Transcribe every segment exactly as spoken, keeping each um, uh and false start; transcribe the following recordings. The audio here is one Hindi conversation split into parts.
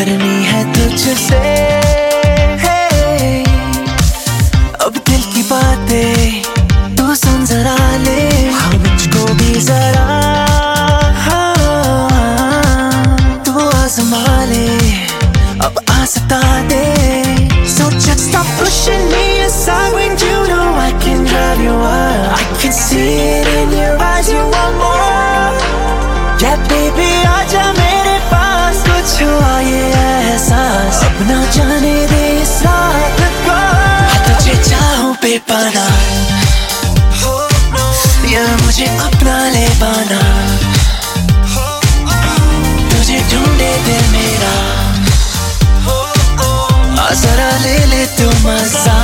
करनी है तुझसे। अब दिल की बातें तू सुन जरा ले, हाँ मुझको भी जरा तू आज़मा ले, अब आ सता दे। So just stop pushing me aside when you know I can drive you wild. I can see it in your eyes, you want more. Yeah baby आजा मेरे पास, कुछ हुआ ये एहसास, अब ना जाने दे इस रात को। तुझे चाहूं बेपनाह, या मुझे अपना ले पाना, तुझे ढूंढे दिल मेरा, जरा ले ले तू मजा।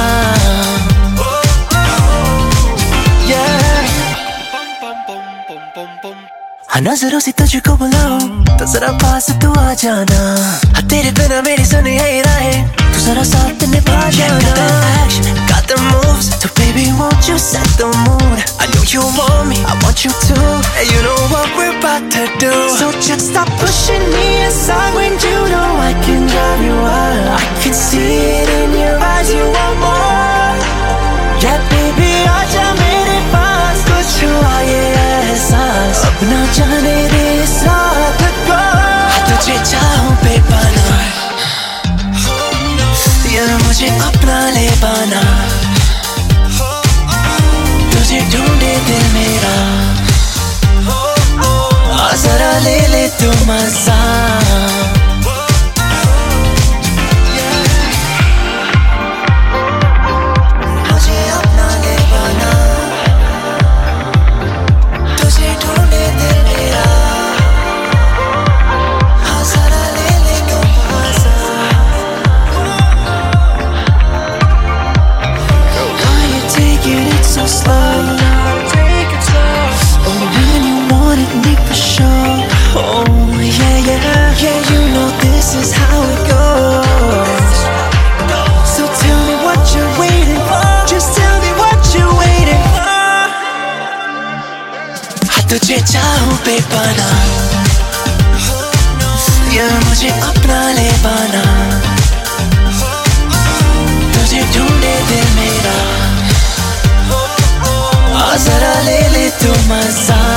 हाँ नजरों से तुझको बुलाऊं तो जरा पास तू आ जाना, हाँ तेरे बिना मेरी सुनी है राहें, तू जरा साथ निभा जाना। Got the action, got the moves, so baby won't you set the mood? I know you want me, I want you too, and you know what we're about to do. So just stop pushing me aside when you know I can drive you wild. I can see it in your eyes, you want more. Yeah baby आजा मेरे पास, कुछ हुआ ये एहसास, अब ना जाने दे इस रात को। तुझे चाहूं बेपनाह, या मुझे अपना ले पाना, तुझे ढूंढे दिल मेरा, जरा ले ले तू मजा। तुझे चाहूं बेपनाह, या मुझे अपना ले पाना, तुझे ढूंढे दिल मेरा, जरा ले ले तू मजा।